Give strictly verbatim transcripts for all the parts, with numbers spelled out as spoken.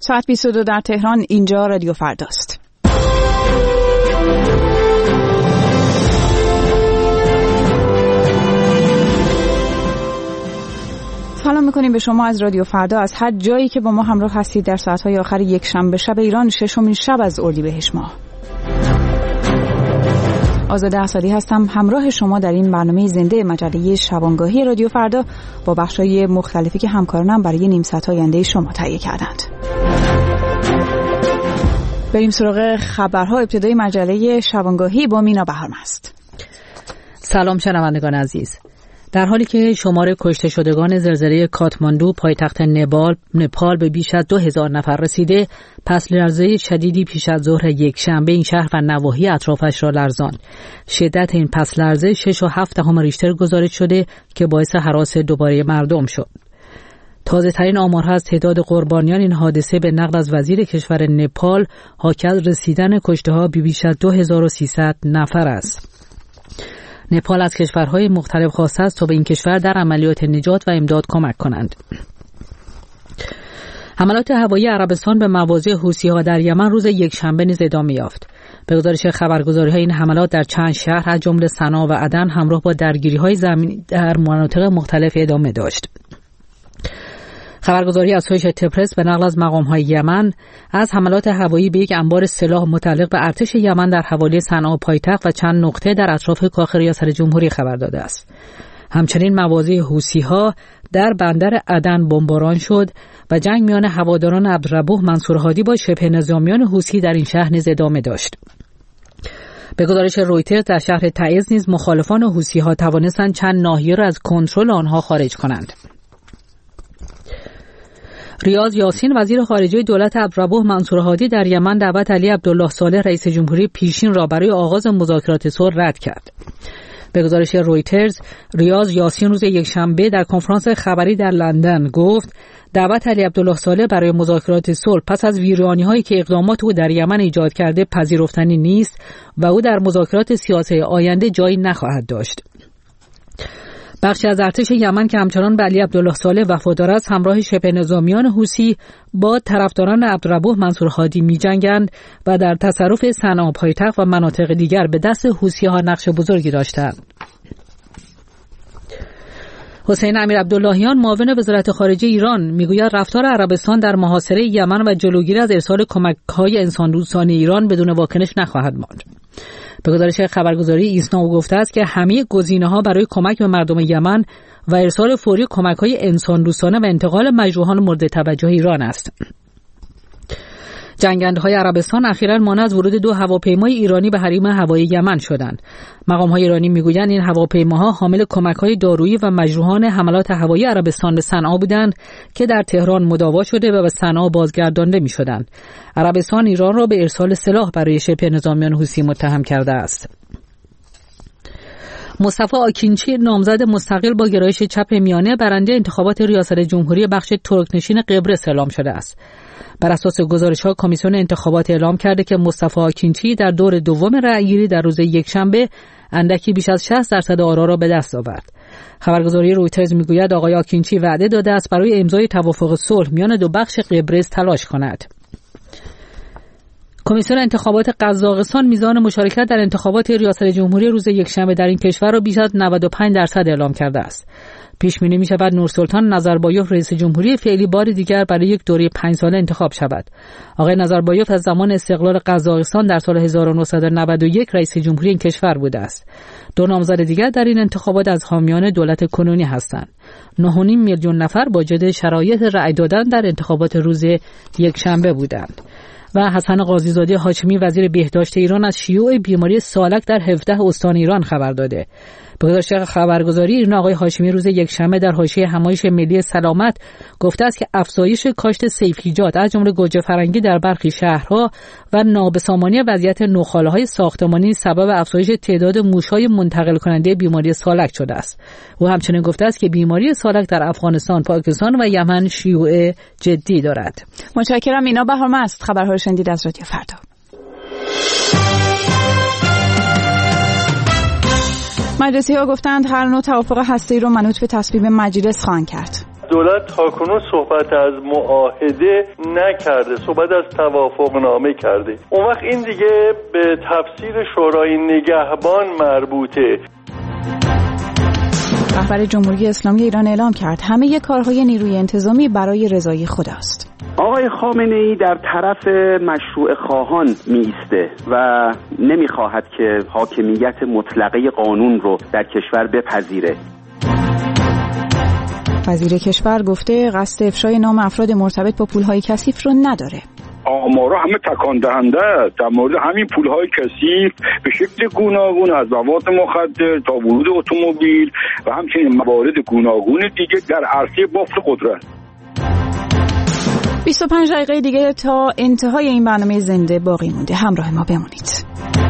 ساعت بیست و دو در تهران. اینجا رادیو فرداست. سلام میکنیم به شما از رادیو فردا، از هر جایی که با ما همراه هستید در ساعتهای آخر یک شنبه شب ایران، ششمین شب از اردیبهشت ماه. آزاده اسدی هستم، همراه شما در این برنامه زنده مجله شبانگاهی رادیو فردا با بخشای مختلفی که همکارانم برای نیم ساعت آینده شما تهیه کردند. بریم سراغ خبرها. ابتدای مجله شبانگاهی با مینا بهارمست. سلام شنوندگان عزیز. در حالی که شمار کشته شدگان زلزله کاتماندو پایتخت نپال نپال به بیش از دو هزار نفر رسیده، پس لرزه شدیدی پیش از ظهر یک شنبه این شهر و نواحی اطرافش را لرزاند. شدت این پس لرزه شش و هفت دهم ریشتر گزارش شده که باعث هراس دوباره مردم شد. تازه ترین آمارها از تعداد قربانیان این حادثه به نقل از وزیر کشور نپال حاکی از رسیدن کشته ها به بیش از دو هزار و سیصد نفر است. نپال از کشورهای مختلف خواسته است تا به این کشور در عملیات نجات و امداد کمک کنند. حملات هوایی عربستان به مواضع حوثی‌ها در یمن روز یکشنبه نیز ادامه یافت. به گزارش خبرگزاری‌های این حملات در چند شهر از جمله صنعا و عدن همراه با درگیری‌های زمینی در مناطق مختلف ادامه داشت. خبرگزاری اسوشییتد پرس به نقل از مقام‌های یمن از حملات هوایی به یک انبار سلاح متعلق به ارتش یمن در حوالی صنعا پایتخت و چند نقطه در اطراف کاخ ریاست جمهوری خبر داده است. همچنین مواضع حوثی‌ها در بندر عدن بمباران شد و جنگ میان هواداران عبدالربوح منصور هادی با شبه نظامیان حوثی در این شهر نیز ادامه داشت. به گزارش رویترز در شهر تعز نیز مخالفان حوثی‌ها توانستند چند ناحیه را از کنترل آنها خارج کنند. ریاض یاسین وزیر خارجه دولت عبدالربوح منصور هادی در یمن دعوت علی عبدالله صالح رئیس جمهوری پیشین را برای آغاز مذاکرات صلح رد کرد. به گزارش رویترز، ریاض یاسین روز یکشنبه در کنفرانس خبری در لندن گفت دعوت علی عبدالله صالح برای مذاکرات صلح پس از ویرانی‌هایی که اقدامات او در یمن ایجاد کرده پذیرفتنی نیست و او در مذاکرات سیاسی آینده جایی نخواهد داشت. بخشی از ارتش یمن که همچنان به علی عبدالله صالح وفادار است همراه شبه نظامیان حوثی با طرفداران عبدالربوح منصور هادی می‌جنگند و در تصرف صنعا پایتخت و مناطق دیگر به دست حوثی‌ها نقش بزرگی داشتند. حسین امیر عبداللهیان معاون وزارت خارجه ایران میگوید رفتار عربستان در محاصره یمن و جلوگیری از ارسال کمک‌های انسان‌دوستانه ایران بدون واکنش نخواهد ماند. به گزارش خبرگزاری ایسنا او گفته است که همه گزینه‌ها برای کمک به مردم یمن و ارسال فوری کمک‌های انسان‌دوستانه و انتقال مجروحان مورد توجه ایران است. جنگنده‌های عربستان اخیراً مانع از ورود دو هواپیمای ایرانی به حریم هوایی یمن شدند. مقام‌های ایرانی می‌گویند این هواپیماها حامل کمک‌های دارویی و مجروحان حملات هوایی عربستان به صنعا بودند که در تهران مداوا شده و به صنعا بازگردانده می‌شدند. عربستان ایران را به ارسال سلاح برای شبه نظامیان حوثی متهم کرده است. مصطفی آکینچی نامزد مستقل با گرایش چپ میانه برنده انتخابات ریاست جمهوری بخش ترک‌نشین قبرس اعلام شده است. بر اساس گزارش‌ها کمیسیون انتخابات اعلام کرده که مصطفی آکینچی در دور دوم رأی‌گیری در روز یکشنبه اندکی بیش از شصت درصد آرا را به دست آورد. خبرگزاری رویترز میگوید آقای آکینچی وعده داده است برای امضای توافق صلح میان دو بخش قبرس تلاش کند. کمیسیون انتخابات قزاقستان میزان مشارکت در انتخابات ریاست جمهوری روز یکشنبه در این کشور را بیش از نود و پنج درصد اعلام کرده است. پیش بینی می شود نورسلطان نظربایف رئیس جمهوری فعلی بار دیگر برای یک دوره پنج ساله انتخاب شود. آقای نظربایف از زمان استقلال قزاقستان در سال هزار و نهصد و نود و یک رئیس جمهوری این کشور بوده است. دو نامزد دیگر در این انتخابات از حامیان دولت کنونی هستند. نه و نیم میلیون نفر با جد شرایط رأی دادن در انتخابات روز یکشنبه بودند. و حسن قاضی‌زاده هاشمی وزیر بهداشت ایران از شیوع بیماری سالک در هفده استان ایران خبر داده. به گزارش خبرگزاری ایران آقای هاشمی روز یکشنبه در حاشیه همایش ملی سلامت گفته است که افزایش کاشت سیف‌ایجاد از جمله گوجه فرنگی در برخی شهرها و نابسامانی وضعیت نخاله‌های ساختمانی سبب افزایش تعداد موش‌های منتقل کننده بیماری سالک شده است. او همچنین گفته است که بیماری سالک در افغانستان، پاکستان و یمن شیوع جدی دارد. متشکرم. اینا بهارمست. خبرها رو شنیدید از رادیو فردا. مجلسی‌ها گفتند هر نوع توافق هسته‌ای رو منوط به تصویب مجلس خواهند کرد. دولت تاکنون صحبت از معاهده نکرده، صحبت از توافق نامه کرده. اون وقت این دیگه به تفسیر شورای نگهبان مربوطه. رهبر جمهوری اسلامی ایران اعلام کرد همه کارهای نیروی انتظامی برای رضای خداست. آقای خامنه‌ای در طرف مشروع خواهان میسته و نمیخواهد که حاکمیت مطلقه قانون رو در کشور بپذیره. وزیر کشور گفته قصد افشای نام افراد مرتبط با پولهای کثیف رو نداره. آمارا همه تکان دهنده است در مورد همین پولهای کثیف به شکل گوناگون، از مواد مخدر تا ورود اتومبیل و همچنین موارد گوناگون دیگه در عرصه بافت قدرت. بیست و پنج دقیقه دیگه تا انتهای این برنامه زنده باقی مونده، همراه ما بمونید.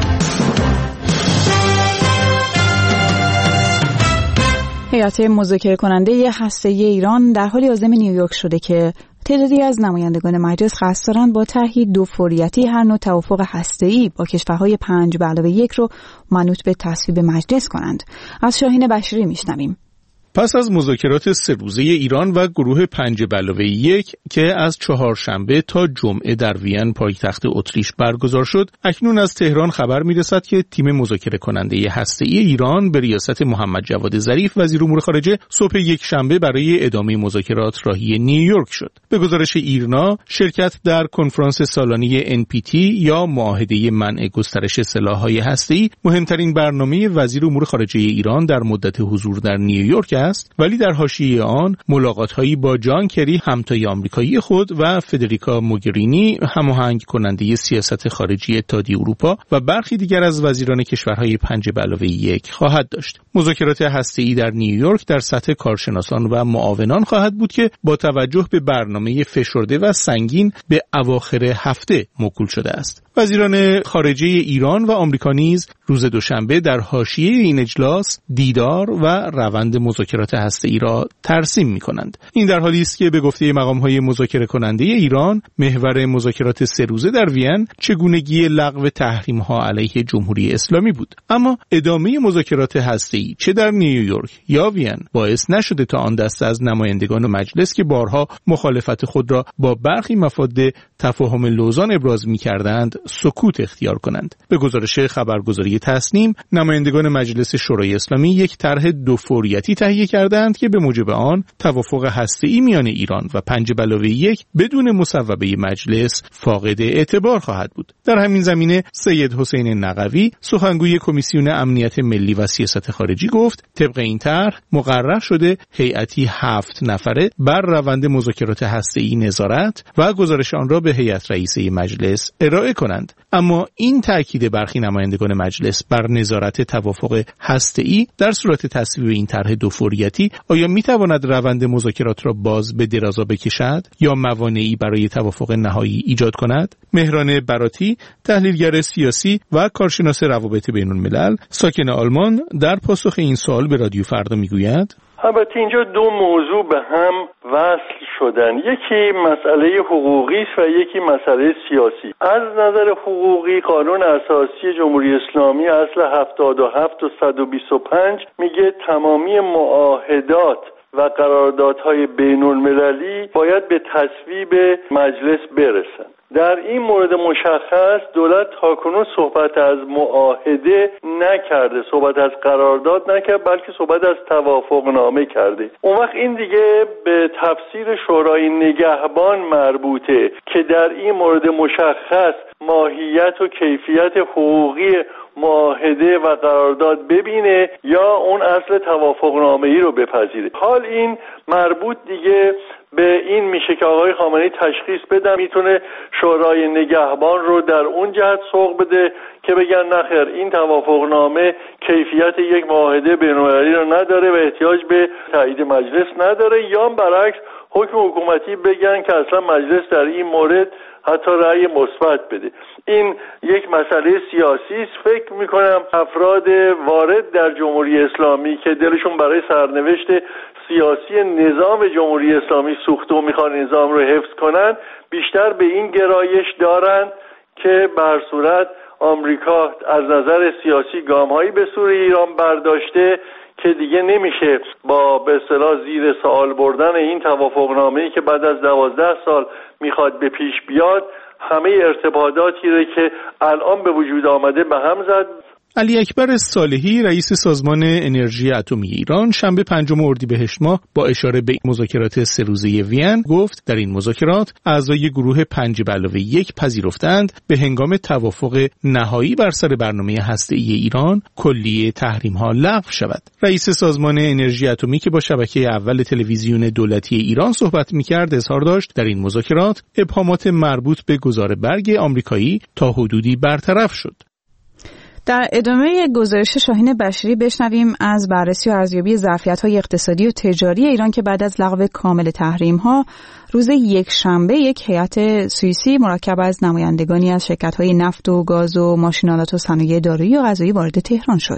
هیئت مذاکره کننده هسته‌ای ایران در حالی عازم نیویورک شده که تعدادی از نمایندگان مجلس قصد دارند با طرحی دو فوریتی هر نوع توافق هسته‌ای با کشورهای پنج به علاوه یک رو منوط به تصویب مجلس کنند. از شاهین بشیری میشنویم. پس از مذاکرات سه روزه ایران و گروه پنج به علاوه یک که از چهارشنبه تا جمعه در وین پایتخت اتریش برگزار شد، اکنون از تهران خبر میرسد که تیم مذاکره کننده هسته‌ای ایران به ریاست محمد جواد ظریف وزیر امور خارجه صبح یک شنبه برای ادامه مذاکرات راهی نیویورک شد. به گزارش ایرنا، شرکت در کنفرانس سالانه ان پی تی یا معاهده منع گسترش سلاح‌های هسته‌ای مهمترین برنامه وزیر امور خارجه ایران در مدت حضور در نیویورک است، ولی در حاشیه آن ملاقات‌هایی با جان کری همتای آمریکایی خود و فدریکا موگرینی هماهنگ کننده سیاست خارجی اتحادیه اروپا و برخی دیگر از وزیران کشورهای پنج به علاوه یک خواهد داشت. مذاکرات هسته‌ای در نیویورک در سطح کارشناسان و معاونان خواهد بود که با توجه به برنامه فشرده و سنگین به اواخر هفته موکول شده است. وزیران خارجه ایران و آمریکا نیز روز دوشنبه در حاشیه این اجلاس دیدار و روند مذاکرات هسته‌ای را ترسیم می‌کنند. این در حالی است که به گفته مقام‌های مذاکره کننده ایران، محور مذاکرات سه روزه در وین چگونگی لغو تحریم‌ها علیه جمهوری اسلامی بود. اما ادامه مذاکرات هسته‌ای چه در نیویورک یا وین باعث نشده تا آن دسته از نمایندگان مجلس که بارها مخالفت خود را با برخی مفاد تفاهم لوزان ابراز می‌کردند سکوت اختیار کنند. به گزارش خبرگزاری تصنیم، نمایندگان مجلس شورای اسلامی یک طرح دو فوریتی تهیه کردند که به موجب آن توافق هسته‌ای میان ایران و پنج به علاوه یک بدون مصوبه مجلس فاقد اعتبار خواهد بود. در همین زمینه سید حسین نقوی، سخنگوی کمیسیون امنیت ملی و سیاست خارجی گفت طبق این طرح مقرر شده هیئتی هفت نفره بر روند مذاکرات هسته‌ای نظارت و گزارش آن را به هیئت رئیسه مجلس ارائه کنند. اما این تأکید برخی نمایندگان مجلس بر نظارت توافق هسته‌ای در صورت تصویب این طرح دو فوریتی آیا میتواند روند مذاکرات را باز به درازا بکشد یا موانعی برای توافق نهایی ایجاد کند؟ مهران براتی، تحلیلگر سیاسی و کارشناس روابط بین‌الملل ساکن آلمان، در پاسخ این سوال به رادیو فردا میگوید: البته اینجا دو موضوع به هم وصل شدن، یکی مسئله حقوقی است و یکی مسئله سیاسی. از نظر حقوقی قانون اساسی جمهوری اسلامی اصل هفتاد و هفت و صد و بیست و پنج میگه تمامی معاهدات و قراردادهای بین المللی باید به تصویب مجلس برسن. در این مورد مشخص دولت تاکنون صحبت از معاهده نکرده، صحبت از قرارداد نکرد، بلکه صحبت از توافق نامه کرده. اون وقت این دیگه به تفسیر شورای نگهبان مربوطه که در این مورد مشخص ماهیت و کیفیت حقوقی معاهده و قرارداد ببینه یا اون اصل توافق نامه‌ای رو بپذیره. حال این مربوط دیگه به این میشه که آقای خامنه‌ای تشخیص بدن میتونه شورای نگهبان رو در اون جهت سوق بده که بگن نخیر این توافقنامه کیفیت یک معاهده بین‌المللی رو نداره و احتیاج به تایید مجلس نداره، یا برعکس حکم حکومتی بگن که اصلا مجلس در این مورد حتی رأی مثبت بده. این یک مسئله سیاسی است. فکر میکنم افراد وارد در جمهوری اسلامی که دلشون برای سرنوشت سیاسی نظام جمهوری اسلامی سوخته و میخوان نظام رو حفظ کنن بیشتر به این گرایش دارن که به هر صورت آمریکا از نظر سیاسی گام‌هایی به سوی ایران برداشته که دیگه نمیشه با به اصطلاح زیر سوال بردن این توافقنامه‌ای که بعد از دوازده سال میخواد به پیش بیاد همه ارتباطاتی رو که الان به وجود آمده به هم زد. علی اکبر صالحی رئیس سازمان انرژی اتمی ایران شنبه پنجم اردیبهشت ماه با اشاره به مذاکرات سه روزه وین گفت در این مذاکرات اعضای گروه پنج به علاوه یک پذیرفتند به هنگام توافق نهایی بر سر برنامه هسته‌ای ایران کلیه تحریم‌ها لغو شود. رئیس سازمان انرژی اتمی که با شبکه اول تلویزیون دولتی ایران صحبت می‌کرد اظهار داشت در این مذاکرات ابهامات مربوط به گزار برگ آمریکایی تا حدودی برطرف شد. در ادامه گزارش شاهین بشیری بشنویم از بررسی و ارزیابی ظرفیت‌های اقتصادی و تجاری ایران که بعد از لغو کامل تحریم‌ها روز یک شنبه یک هیئت سوئیسی مرکب از نمایندگانی از شرکت‌های نفت و گاز و ماشین‌آلات و صنایع دارویی و غذایی وارد تهران شد.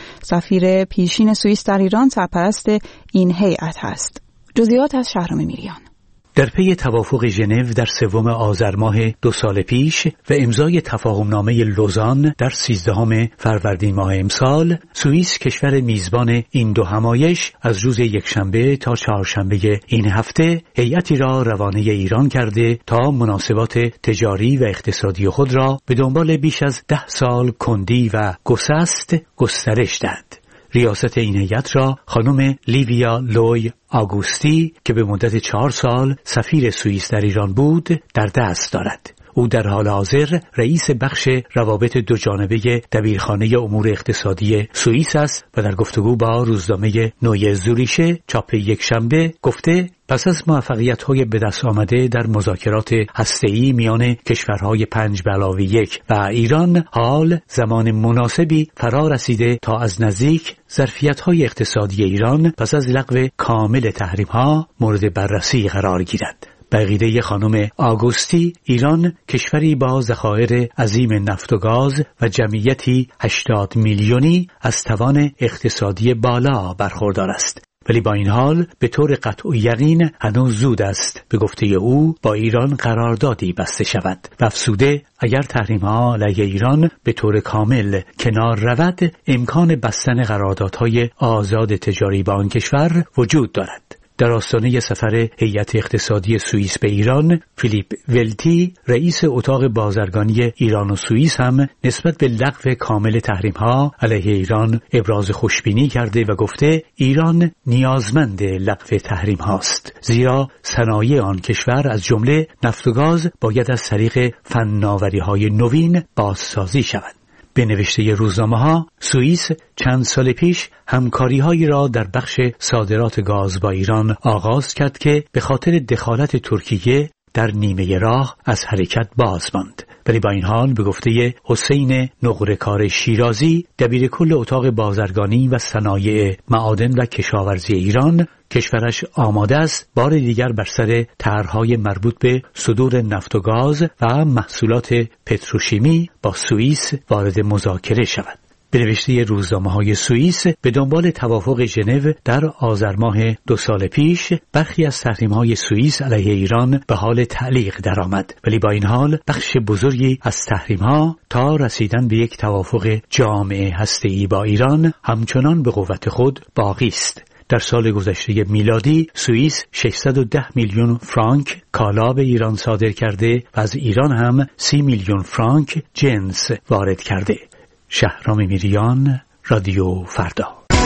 سفیر پیشین سوئیس در ایران سرپرست این هیئت است. جزئیات از شهرام میریان. در پی توافق ژنو در سوم آذر ماه دو سال پیش و امضای تفاهمنامه لوزان در سیزدهم فروردین ماه امسال، سوئیس کشور میزبان این دو همایش از روز یکشنبه تا چهارشنبه این هفته هیئتی را روانه ایران کرده تا مناسبات تجاری و اقتصادی خود را به دنبال بیش از ده سال کندی و گسست گسترش دهد. ریاست این هیئت را خانم لیویا لوی آگوستی که به مدت چهار سال سفیر سوئیس در ایران بود در دست دارد. او در حال حاضر رئیس بخش روابط دو جانبه دبیرخانه امور اقتصادی سوئیس است و در گفتگو با روزنامه نویه زوریشه چاپ یک شنبه گفته پس از موفقیت‌های به دست آمده در مذاکرات هسته‌ای میان کشورهای پنج به علاوه یک و ایران، حال زمان مناسبی فرا رسیده تا از نزدیک ظرفیت‌های اقتصادی ایران پس از لغو کامل تحریم‌ها مورد بررسی قرار گیرد. به عقیده خانم آگوستی، ایران کشوری با ذخایر عظیم نفت و گاز و جمعیتی هشتاد میلیونی از توان اقتصادی بالا برخوردار است. ولی با این حال به طور قطع و یقین هنوز زود است به گفته او با ایران قراردادی بسته شود و افزوده اگر تحریم‌ها علیه ایران به طور کامل کنار رود امکان بستن قراردادهای آزاد تجاری با آن کشور وجود دارد. در آستانه سفر هیئت اقتصادی سوئیس به ایران، فیلیپ ولتی رئیس اتاق بازرگانی ایران و سوئیس هم نسبت به لغو کامل تحریم‌ها علیه ایران ابراز خوشبینی کرده و گفته ایران نیازمند لغو تحریم هاست، زیرا صنایع آن کشور از جمله نفت و گاز باید از طریق فناوری‌های نوین بازسازی شود. به نوشته روزنامه‌ها، سوئیس چند سال پیش همکاری‌هایی را در بخش صادرات گاز با ایران آغاز کرد که به خاطر دخالت ترکیه در نیمه راه از حرکت باز ماند. ولی با این حال به گفته حسین نقره‌کار شیرازی دبیر کل اتاق بازرگانی و صنایع معادن و کشاورزی ایران، کشورش آماده است بار دیگر بر سر طرح‌های مربوط به صدور نفت و گاز و محصولات پتروشیمی با سوئیس وارد مذاکره شود. به نوشته روزنامه‌های سوئیس به دنبال توافق ژنو در آذر ماه دو سال پیش برخی از تحریم‌های سوئیس علیه ایران به حال تعلیق درآمد، ولی با این حال بخش بزرگی از تحریم‌ها تا رسیدن به یک توافق جامع هسته‌ای با ایران همچنان به قوت خود باقی است. در سال گذشته میلادی سوئیس ششصد و ده میلیون فرانک کالا به ایران صادر کرده و از ایران هم سی میلیون فرانک جنس وارد کرده. شهرام میریان، رادیو فردا.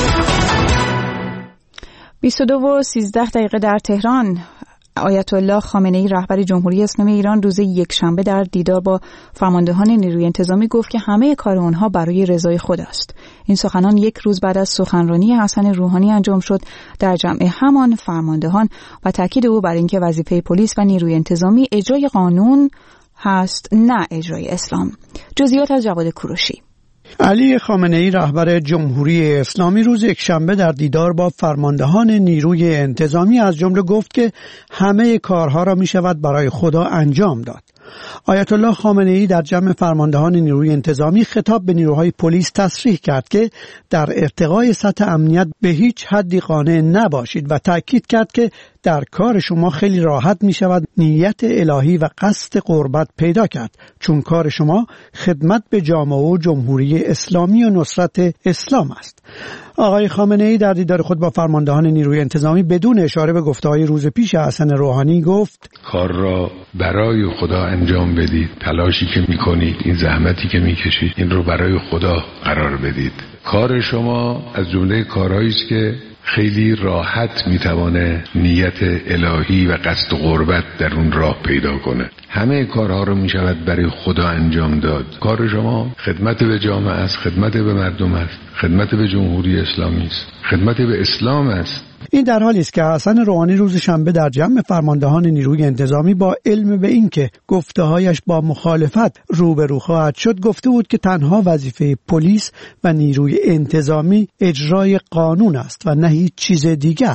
بیست و دو و سیزده دقیقه در تهران. آیت الله خامنه‌ای رهبر جمهوری اسلامی ایران روز یکشنبه در دیدار با فرماندهان نیروی انتظامی گفت که همه کار آنها برای رضای خود است. این سخنان یک روز بعد از سخنرانی حسن روحانی انجام شد در جمع همان فرماندهان و تاکید او بر اینکه وظیفه پلیس و نیروی انتظامی اجرای قانون هست نه اجرای اسلام. جزئیات از جواد کوروشی. علی خامنه‌ای رهبر جمهوری اسلامی روز یکشنبه در دیدار با فرماندهان نیروی انتظامی از جمله گفت که همه کارها را می شود برای خدا انجام داد. آیت الله خامنه‌ای در جمع فرماندهان نیروی انتظامی خطاب به نیروهای پلیس تصریح کرد که در ارتقای سطح امنیت به هیچ حدی قانع نباشید و تأکید کرد که در کار شما خیلی راحت می شود نیت الهی و قصد قربت پیدا کرد، چون کار شما خدمت به جامعه و جمهوری اسلامی و نصرت اسلام است. آقای خامنه‌ای در دیدار خود با فرماندهان نیروی انتظامی بدون اشاره به گفته‌های روز پیش حسن روحانی گفت: کار را برای خدا انجام بدید، تلاشی که می‌کنید، این زحمتی که می‌کشید، این رو برای خدا قرار بدید. کار شما از جمله کارهایی است که خیلی راحت میتوانه نیت الهی و قصد قربت در اون راه پیدا کنه. همه کارها رو میشود برای خدا انجام داد. کار شما خدمت به جامعه است، خدمت به مردم است، خدمت به جمهوری اسلامی است، خدمت به اسلام است. این در حالی است که حسن روحانی روز شنبه در جمع فرماندهان نیروی انتظامی با علم به این که گفته‌هایش با مخالفت روبرو خواهد شد گفته بود که تنها وظیفه پلیس و نیروی انتظامی اجرای قانون است و نه هیچ چیز دیگر.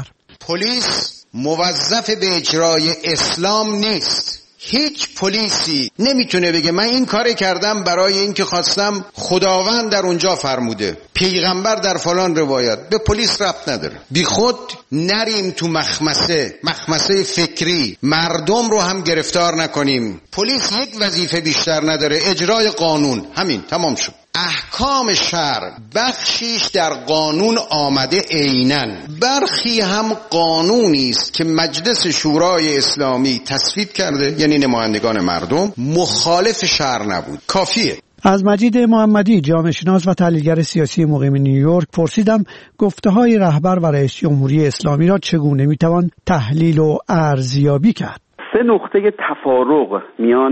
پلیس موظف به اجرای اسلام نیست. هیچ پلیسی نمیتونه بگه من این کار کردم برای اینکه خواستم خداوند در اونجا فرموده، پیغمبر در فلان روایت. به پلیس ربط نداره. بی خود نریم تو مخمسه مخمسه فکری، مردم رو هم گرفتار نکنیم. پلیس یک وظیفه بیشتر نداره، اجرای قانون. همین، تمام شد. احکام شرع بخشیش در قانون آمده عیناً، برخی هم قانونی است که مجلس شورای اسلامی تصویب کرده، یعنی نمایندگان مردم، مخالف شرع نبود. کافیه. از مجید محمدی، جامعه شناس و تحلیلگر سیاسی مقیم نیویورک، پرسیدم گفته‌های رهبر و رئیس جمهوری اسلامی را چگونه میتوان تحلیل و ارزیابی کرد. سه نقطه تفارق میان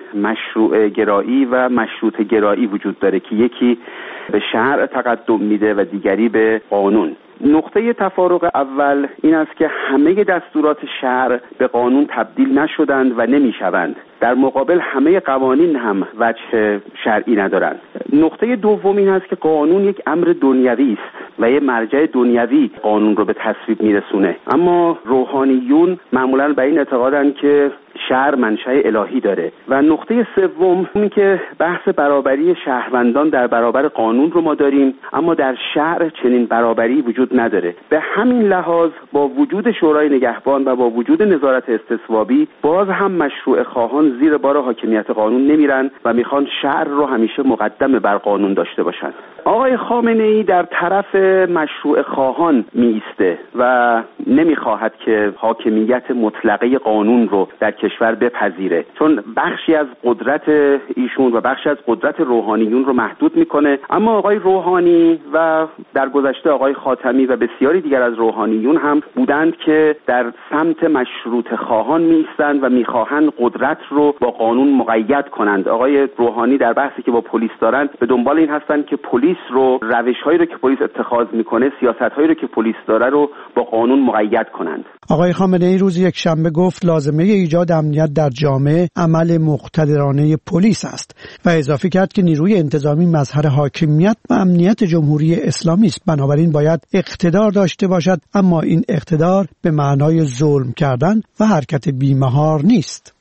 مشروع گرایی و مشروط گرایی وجود داره که یکی به شرع تقدم میده و دیگری به قانون. نقطه تفارق اول این است که همه دستورات شرع به قانون تبدیل نشدند و نمیشوند. در مقابل همه قوانین هم وجه شرعی ندارند. نقطه دوم این است که قانون یک امر دنیوی است و یه مرجع دنیوی قانون رو به تصویب میرسونه، اما روحانیون معمولاً به این اعتقادند که شرع منشأ الهی داره. و نقطه سوم این که بحث برابری شهروندان در برابر قانون رو ما داریم، اما در شرع چنین برابری وجود نداره. به همین لحاظ با وجود شورای نگهبان و با وجود نظارت استصوابی باز هم مشروع خواهان زیر بار حاکمیت قانون نمیرن و میخوان شرع رو همیشه مقدم بر قانون داشته باشن. آقای خامنه‌ای در طرف مشروع خواهان میسته و نمیخواهد که حاکمیت مطلقه قانون رو در کشور بپذیره، چون بخشی از قدرت ایشون و بخشی از قدرت روحانیون رو محدود میکنه. اما آقای روحانی و در گذشته آقای خاتمی و بسیاری دیگر از روحانیون هم بودند که در سمت مشروط خواهان میستند و میخواهند قدرت رو با قانون مقید کنند. آقای روحانی در بحثی که با پلیس دارند به دنبال این هستند که پلیس رو، روش‌هایی رو که پلیس اتخاذ میکنه، سیاست‌هایی رو که پلیس داره رو با قانون مقید کنند. آقای خامنه‌ای روز یک شنبه گفت لازمه ایجاد امنیت در جامعه عمل مقتدرانه پلیس است و اضافه کرد که نیروی انتظامی مظهر حاکمیت و امنیت جمهوری اسلامی است، بنابراین باید اقتدار داشته باشد، اما این اقتدار به معنای ظلم کردن و حرکت بی‌مهار نیست.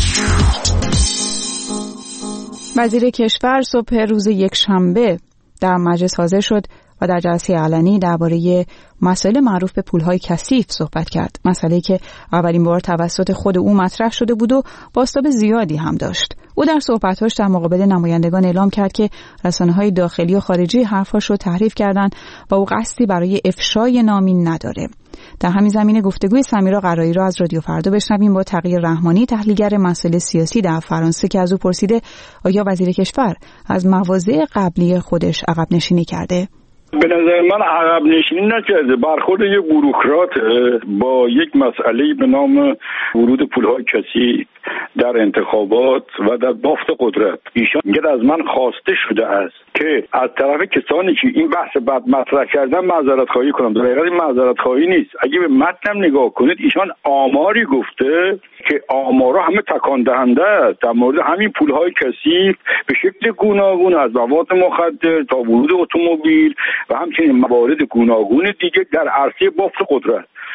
وزیر کشور صبح روز یک شنبه در مجلس حاضر شد و در جلسه علنی درباره مسائل معروف به پولهای کثیف صحبت کرد. مسئله‌ای که اولین بار توسط خود او مطرح شده بود و بازتاب زیادی هم داشت. او در صحبت‌هاش در مقابل نمایندگان اعلام کرد که رسانه‌های داخلی و خارجی حرفاش رو تحریف کردند و او قصدی برای افشای نامی نداره. در همین زمینه گفتگوی سمیرا قرایی را از رادیو فردا بشنویم با تغییر رحمانی، تحلیلگر مسائل سیاسی در فرانسه، که از او پرسیده آیا وزیر کشور از مواضع قبلی خودش عقب نشینی کرده؟ به نظر من عقب نشینی نکرده. برخورد یک بوروکرات با یک مسئله به نام ورود پولهای کثیف در انتخابات و در بافت قدرت، ایشان میگه از من خواسته شده است که از طرف کسانی که این بحث بد مطرح کردن معذرت خواهی کنم. در حقیقت این معذرت خواهی نیست. اگه به متنم نگاه کنید، ایشان آماری گفته که آمارا همه تکان دهنده است در مورد همین پولهای کثیف به شکل گوناگون، از مواد مخدر تا ورود اتومبیل و همچنین موارد گوناگون دیگه در عرصه بافت قدرت.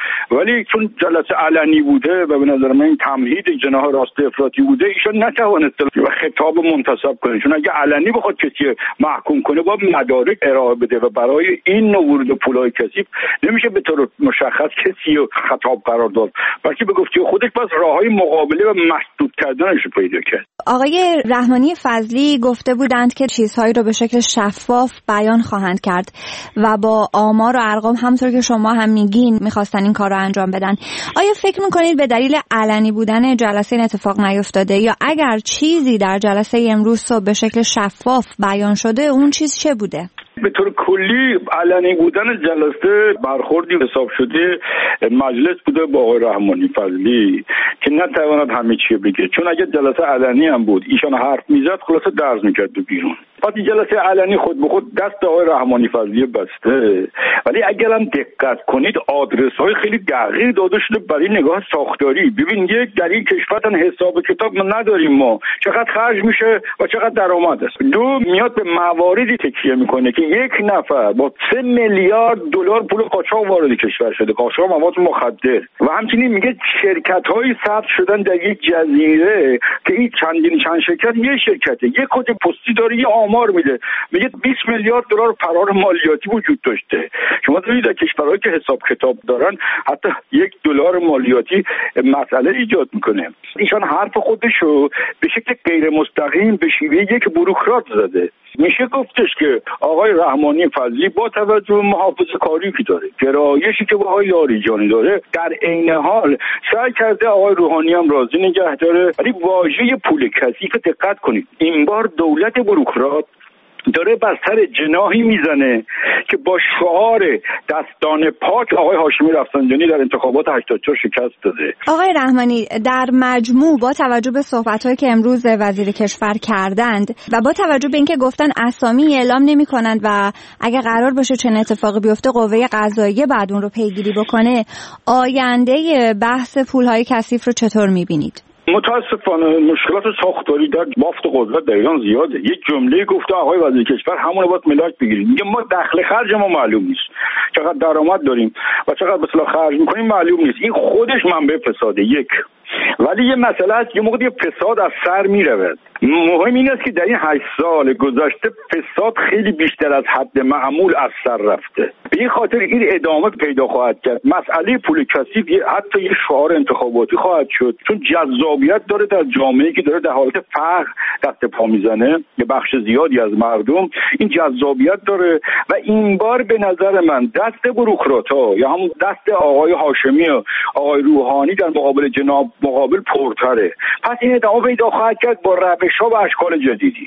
ولی چون جلسه علنی بوده و به نظر من این تمهید جناح راست افراطی بوده، ایشون نتوانست خطاب منتسب کنه، چون اگه علنی بخواد کسی محکوم کنه با مدارک ارائه بده و برای این نوع ورود پولهای کثیف نمیشه به طور مشخص کسی رو خطاب قرار داد، بلکه به گفته خودش بس راههای مقابله و مسدود کردنش رو پیدا کرد. آقای رحمانی فضلی گفته بودند که چیزهایی رو به شکل شفاف بیان خواهند کرد و با آمار و ارقام همونطور که شما هم میگین میخواستن این کار رو انجام بدن. آیا فکر میکنید به دلیل علنی بودن جلسه این اتفاق نیفتاده، یا اگر چیزی در جلسه امروز صبح به شکل شفاف بیان شده اون چیز چه بوده؟ به طور کلی علنی بودن جلسه برخوردی حساب شده مجلس بوده با آقای رحمانی فضلی که نتواند همه چی بگه، چون اگه جلسه علنی هم بود ایشان حرف میزد خلاصه درز میکرد بیرون. پس جلسه علنی خود به خود دست آقای رحمانی فضلی بسته، ولی اگر هم دقت کنید آدرس های خیلی دقیق داده شده برای نگاه ساختاری. ببین یک در این کشور حساب کتاب ما نداریم، ما چقدر خرج میشه و چقدر درآمد است. دو میاد به مواردی تکیه میکنه که یک نفر با سه میلیارد دلار پول قاچاق وارد کشور شده، قاچاق مواد مخدر، و همچنین میگه شرکت هایی ثبت شدن در یک جزیره که این چندین چند شرکت یه شرکته، یک کد پستی داره، یه آمار میده، میگه بیست میلیارد دلار فرار مالیاتی وجود داشته. شما ببینید در کشورهایی که حساب کتاب دارن حتی یک دلار مالیاتی مسئله ایجاد میکنه. ایشان حرف خودشو به شکل غیر مستقیم به شیوه یک بوروکرات زده. میشه گفتش که آقای رحمانی فضلی با توجه به محافظه کاری که داره، گرایشی که با آقای لاریجانی داره، در عین حال سعی کرده آقای روحانی هم راضی نگه داره. ولی واژه پول کثیف دقت کنید، این بار دولت بوروکرات داره بر سر جناحی میزنه که با شعار دستان پاک آقای هاشمی رفسنجانی در انتخابات هشتاد و چهار شکست داده. آقای رحمانی در مجموع با توجه به صحبت‌هایی که امروز وزیر کشور کردند و با توجه به اینکه گفتن اسامی اعلام نمی‌کنند و اگه قرار باشه چنین اتفاقی بیفته قوه قضاییه بعد اون رو پیگیری بکنه، آینده بحث پول‌های کثیف رو چطور می‌بینید؟ متاسفانه مشکلات ساختاری در بافت قدرت در ایران زیاده. یک جمله گفته آقای وزیر کشور همون رو باید ملاک بگیریم، میگه ما دخل خرج ما معلوم نیست، چقدر درآمد داریم و چقدر به اصطلاح خرج میکنیم معلوم نیست. این خودش منبع فساده. یک ولی یه مسئله است، یه موقع فساد از سر میرود. مهم این است که در این هشت سال گذشته فساد خیلی بیشتر از حد معمول از سر رفته. به این خاطر این ادامه پیدا خواهد کرد. مسئله پول کثیف حتی یه شعار انتخاباتی خواهد شد، چون جذابیت داره در جامعه‌ای که داره در حالت فقر دست پا میزنه، یه بخش زیادی از مردم این جذابیت داره و این بار به نظر من دست بوروکرات‌ها یا همون دست آقای هاشمی و آقای روحانی در مقابل جناب مقابل پرتره. پس این ادامه پیدا خواهد کرد با روش‌ها و اشکال جدیدی.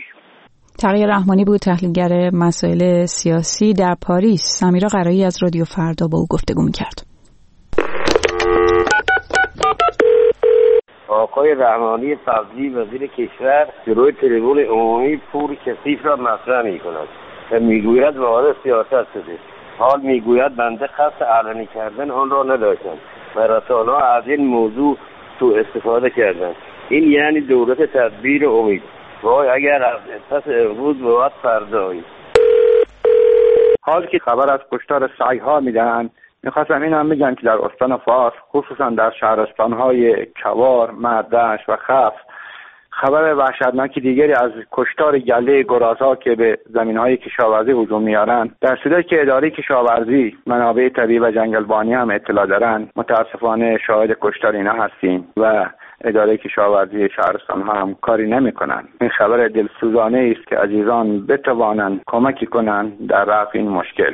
تقی رحمانی بود، تحلیلگر مسائل سیاسی در پاریس. سمیرا قرایی از رادیو فردا با او گفتگو می‌کرد. آقای رحمانی فضلی وزیر کشور جلوی تریبون عمومی پول کثیف را مطرح می‌کند و می‌گوید وارد سیاست شده. حال می‌گوید بنده قصد علنی کردن آن را نداشتم و رسانه‌ها از این موضوع سوء استفاده کردند. این یعنی دولت تدبیر امید. وای اگر از پس امروز بود فردایی. حال که خبر از کشتار سعی‌ها میدن، میخواستم این هم بگم که در استان فارس خصوصا در شهرستان‌های کوار، مردش و خف خبر وحشتناک دیگری از کشتار گله گرازها که به زمین‌های کشاورزی هجوم میارن. در صورتی که اداره کشاورزی، منابع طبیعی و جنگلبانی هم اطلاع دارن، متاسفانه شاهد کشتار اینا هستیم و اداره کشاورزی شهرستان ها هم کاری نمی کنن. این خبر دلسوزانه است که عزیزان بتوانند کمکی کنند در رفع این مشکل.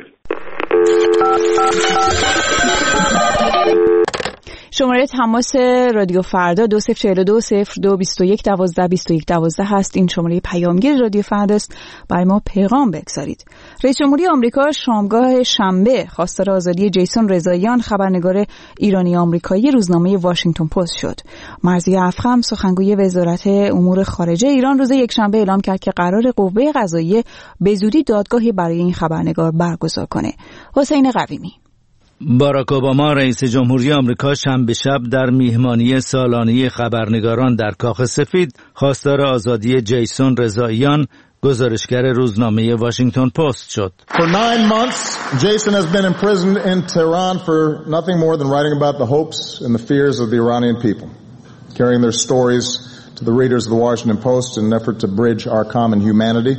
شماره تماس رادیو فردا دو صفر چهل و دو صفر دو بیست و یک دوازده بیست و یک دوازده هست. این شماره پیامگیر رادیو فردا است. برای ما پیغام بگذارید. رئیس جمهوری آمریکا شامگاه شنبه خواستار آزادی جیسون رضاییان، خبرنگار ایرانی آمریکایی روزنامه واشنگتن پست شد. مرضیه افخم سخنگوی وزارت امور خارجه ایران روز یکشنبه اعلام کرد که قرار قوه قضاییه به زودی دادگاهی برای این خبرنگار برگزار کنه. حسین قویمی. باراک اوباما رئیس جمهوری آمریکا شنبه شب در میهمانی سالانه خبرنگاران در کاخ سفید خواستار آزادی جیسون رضاییان، گزارشگر روزنامه واشنگتن پست شد. For nine months, Jason has been imprisoned in Tehran for nothing more than writing about the hopes and the fears of the Iranian people, carrying their stories to the readers of the Washington Post in an effort to bridge our common humanity.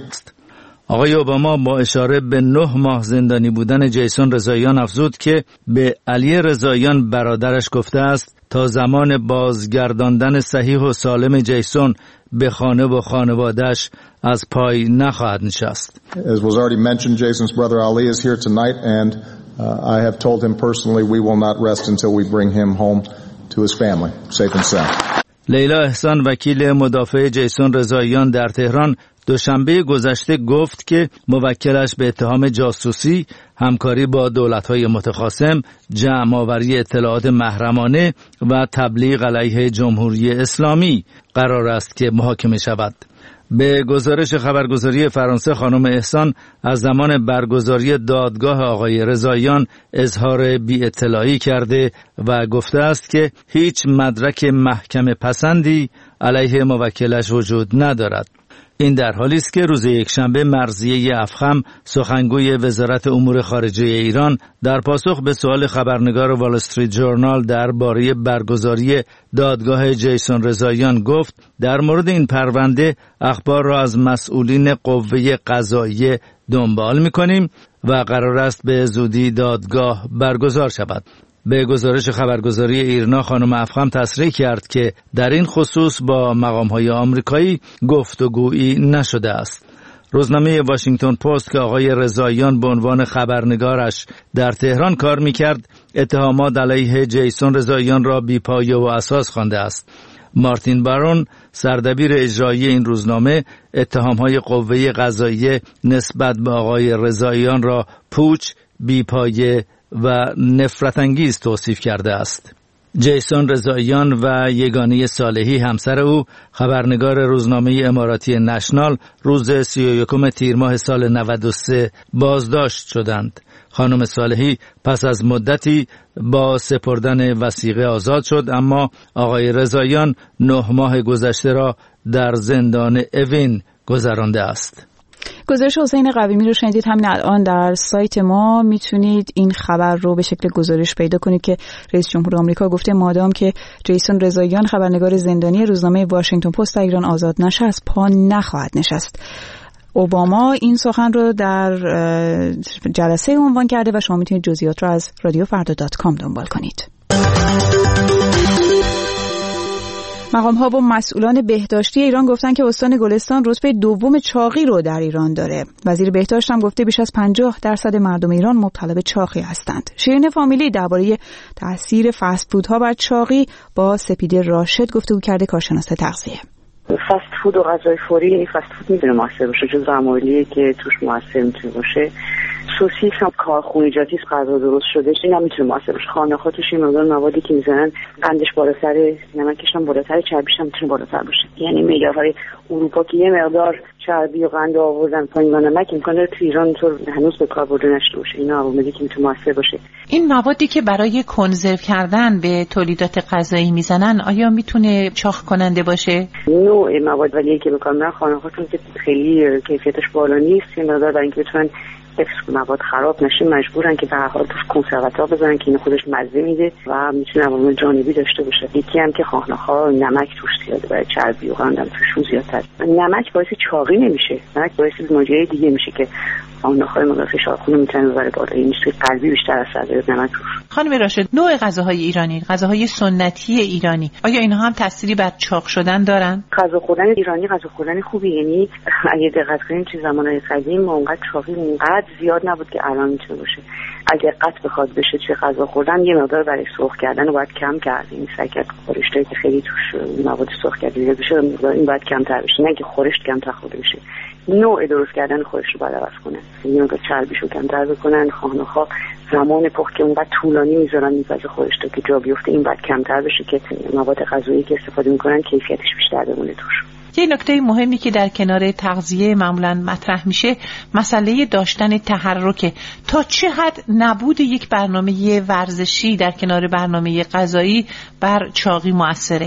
آقای اوباما با اشاره به نه ماه زندانی بودن جیسون رضاییان افزود که به علی رضاییان برادرش گفته است تا زمان بازگرداندن صحیح و سالم جیسون به خانه و خانواده‌اش از پای نخواهد نشست. As was already mentioned, Jason's brother Ali is here tonight and uh, I have told him personally we will not rest until we bring him home to his family safe and sound. لیلا احسان وکیل مدافع جیسون رضاییان در تهران دوشنبه گذشته گفت که موکلش به اتهام جاسوسی، همکاری با دولت‌های متخاصم، جمع‌آوری اطلاعات محرمانه و تبلیغ علیه جمهوری اسلامی قرار است که محاکمه شود. به گزارش خبرگزاری فرانسه خانم احسان از زمان برگزاری دادگاه آقای رضاییان اظهار بی اطلاعی کرده و گفته است که هیچ مدرک محکمه پسندی علیه موکلش وجود ندارد. این در حالی است که روز یکشنبه مرضیه افخم سخنگوی وزارت امور خارجه ایران در پاسخ به سوال خبرنگار وال استریت جورنال درباره برگزاری دادگاه جیسون رضاییان گفت در مورد این پرونده اخبار را از مسئولین قوه قضاییه دنبال می‌کنیم و قرار است به زودی دادگاه برگزار شود. به گزارش خبرگزاری ایرنا خانم افخم تصریح کرد که در این خصوص با مقام‌های آمریکایی گفتگویی نشده است. روزنامه واشنگتن پست که آقای رضاییان به عنوان خبرنگارش در تهران کار می‌کرد، اتهامات علیه جیسون رضاییان را بی‌پایه و اساس خوانده است. مارتین بارون سردبیر اجرایی این روزنامه اتهام‌های قوه قضاییه نسبت به آقای رضاییان را پوچ، بی‌پایه و نفرت انگیز توصیف کرده است. جیسون رضاییان و یگانه صالحی همسر او خبرنگار روزنامه اماراتی نشنال روز سی و یکم تیر ماه سال نود و سه بازداشت شدند. خانم صالحی پس از مدتی با سپردن وثیقه آزاد شد، اما آقای رضاییان نه ماه گذشته را در زندان اوین گذرانده است. گزارش حسین قویمی رو شنیدید. همین الان در سایت ما میتونید این خبر رو به شکل گزارش پیدا کنید که رئیس جمهور آمریکا گفته مادام که جیسون رضاییان خبرنگار زندانی روزنامه واشنگتن پست در ایران آزاد نشه از پا نخواهد نشست. اوباما این سخن رو در جلسه عنوان کرده و شما میتونید جزئیات رو از رادیو فردا دات کام دنبال کنید. مقام‌ها و مسئولان بهداشتی ایران گفتن که استان گلستان رتبه دوم چاقی رو در ایران داره. وزیر بهداشت هم گفته بیش از پنجاه درصد مردم ایران مبتلا به چاقی هستند. شیرین فامیلی درباره تاثیر فست فودها بر چاقی با سپیده راشد گفتگو کرده، کارشناس تغذیه. فست فود و غذای فوری، فست فود میتونه موثر باشه، جز عواملی که توش موثر میتونه باشه. سوسیس هم کارخونجاتی است، غذا درست شده، این هم میتونه موثر باشه. خانه‌ها توش این مقدار موادی که میزنن قندش بالاتر، نمکش هم بالاتر، چربیش هم میتونه بالاتر باشه. یعنی معیارهای اروپا که یه مقدار چربی و قند آوردن پایین و نمک امکان داره تو ایران تو هنوز به کار برده نشده باشه. اینا عواملی که میتونه موثر باشه. این موادی که برای کنسرو کردن به تولیدات غذایی میزنن آیا میتونه چاق کننده باشه؟ نوع مواد ولی که به کار میبرن خانه‌هاشون که خیلی کیفیتش بالا نیست، یه مقدار برای اینکه بتونن حفظ مواد خراب نشه مجبورن که به هر حال توش کنسرواتور بزنن که این خودش مزه میده و میتونه عوامل جانبی داشته باشه. یکی هم که خانه‌ها نمک توش زیاده، برای چربی و قند هم توشون زیادتر. نمک باعث چاقی نمیشه، نمک باعث بیماریهای دیگه میشه که خانه‌های مقدار فشار خون میتونه ببره بالا. این میشه قلبی بیشتر اثر داره نمک توش. خانم راشد، نوع غذاهای ایرانی، غذاهای سنتی ایرانی، آیا اینها هم تأثیری بر چاق شدن دارن؟ غذا خوردن ایرانی غذا خوردن خوبی، یعنی اگه دقت کنیم تو زمانهای قدیم اونقدر چاقی اونقدر زیاد نبود که الان میتونه باشه. اگه قطع بخواد بشه چه غذا خوردن، یه مقدار برای سرخ کردن رو باید کم کرد. این سکت خورشتی که خیلی توش مواد سرخ کرده بشه، این باید کمتر بشه، نه که خورشت کمتر خورده بشه. نوع درست کردن خورشت رو باید عوض کنن، یعنی اونقدر چربیشو کمتر بکنن. خانه‌ها زمان پخت که اونقدر طولانی میذارن میپزه خورشت که جا بیفته، این باید کمتر بشه که مواد غذایی که استفاده میکنن کیفیتش بیشتر بمونه توش. یه نکته مهمی که در کنار تغذیه معمولاً مطرح میشه مسئله داشتن تحرک. تا چه حد نبود یک برنامه ورزشی در کنار برنامه غذایی بر چاقی موثره؟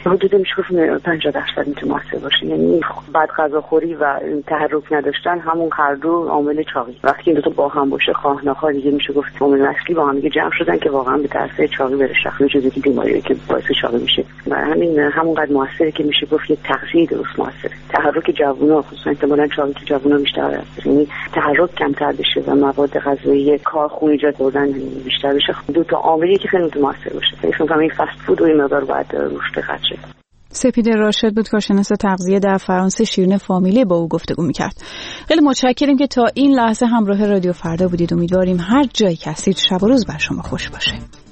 حدود میشه گفت پنجاه درصد میتونه موثر باشه. یعنی بعد غذاخوری و تحرک نداشتن همون هر دو عامل چاقی. وقتی این دو تا با هم باشه خواه نخواه دیگه میشه گفت عامل اصلی با هم دیگه جمع شدن که واقعا به طرف چاقی بره شخصی جزئی که بیماری که باعث چاقی میشه. و همین همونقدر موثره که میشه گفت یه تغذیه درست موثره. تحرک جوونا خصوصا احتمالاً چاقی تو جوونا بیشتر است. یعنی تحرک کمتر بشه و مواد غذایی کارخونه ایجاد بودن بیشتر بشه. دو تا عاملی که خیلی موثر باشه. مثلا این فست فود و این مقدار بعد روش دقت شه. سپید راشد بود کارشناس تغذیه در فرانسه. شیرین فامیلی با او گفتگو می‌کرد. خیلی متشکریم که تا این لحظه همراه رادیو فردا بودید. امیدواریم هر جایی که هستید شب و روز بر شما خوش باشه.